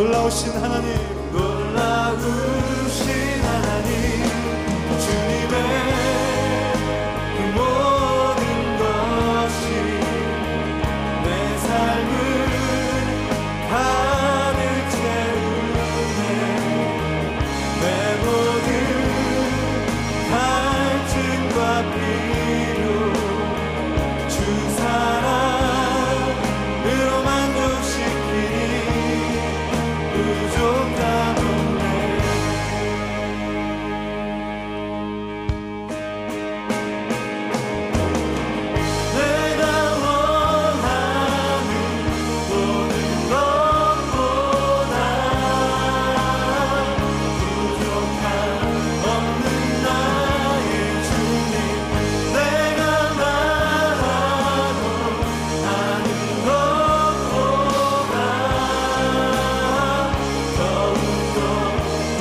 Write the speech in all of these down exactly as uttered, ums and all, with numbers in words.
놀라우신 하나님, 놀라우신 하나님, 주님의 그 모든 것이 내 삶을 가득 채우네. 내 모든 갈증과 필요 주 사랑으로 만족시키니 부족함 없네. 내가 원하는 모든 것보다 부족함 없는 나의 주님, 내가 말하고 하는 것보다 더욱더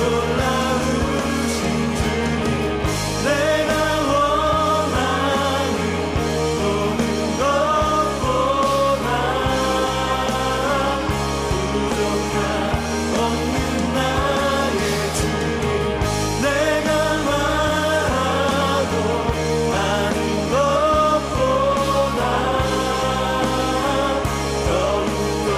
놀라우신 주님, 내가 원하는 모든 것보다 부족함 없는 나의 주님, 내가 말하고 하는 것보다 더욱더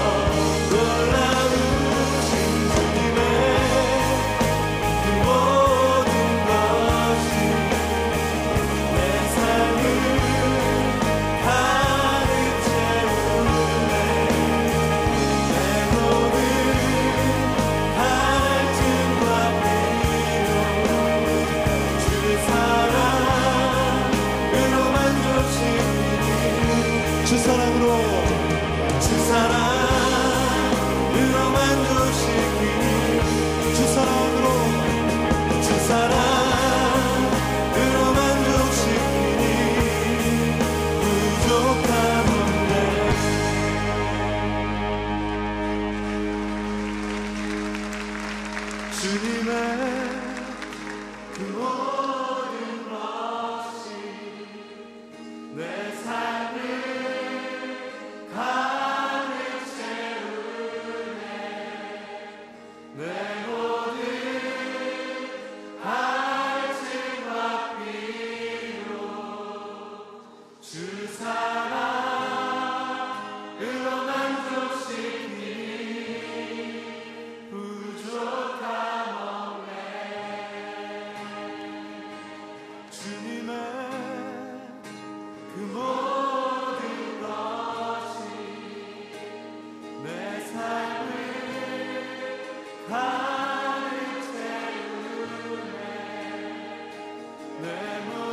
놀라우신 주님의 그 모든 것이 내 삶을 가득 채우네. 내 모든 갈증과 필요 주 사랑으로 만족시키니 주 사랑으로 주 사랑으로 만족시키니 주 사랑으로 주 사랑으로 만족시키니 부족함 없네. 주님의 그 모든 것이 내 삶을 가득 채우네. 내 모든 갈증과 필요 주 사랑으로 만족시키니 부족함 없네. 주님의 그 모든 것이 내 삶을 가득 채우네. 내